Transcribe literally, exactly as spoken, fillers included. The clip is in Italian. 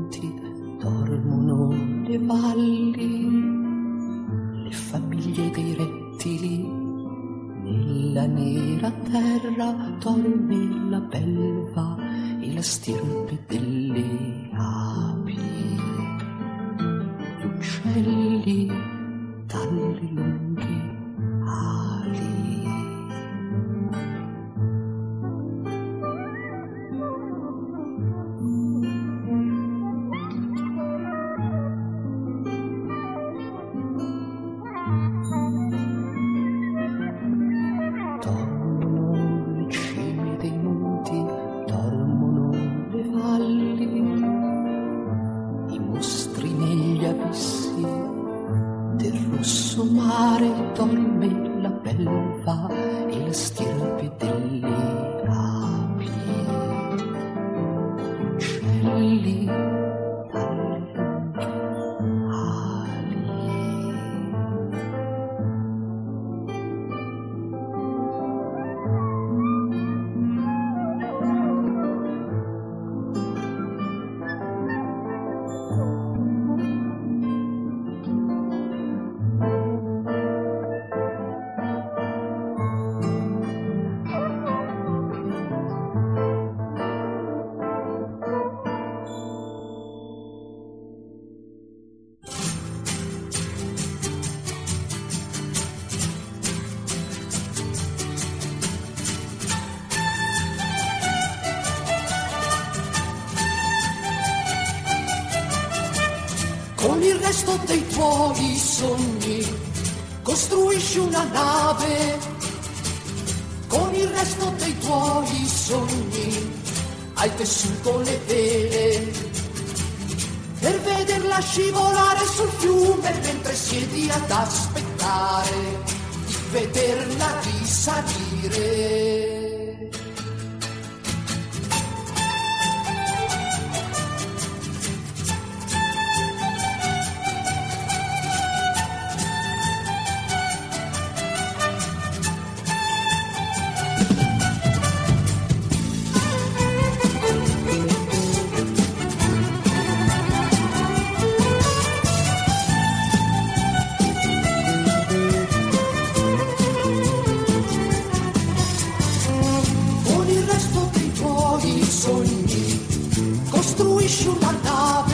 monti, dormono le valli, le famiglie dei rettili, nella nera terra dorme la belva e la stirpe delle api, gli uccelli dalle lunghe ali. Dorme la belva e la stirpe delle api, uccelli dalle lunghe ali. Con il resto dei tuoi sogni costruisci una nave, con il resto dei tuoi sogni hai tessuto le vele per vederla scivolare sul fiume mentre siedi ad aspettare di vederla risalire. Costruisci una nave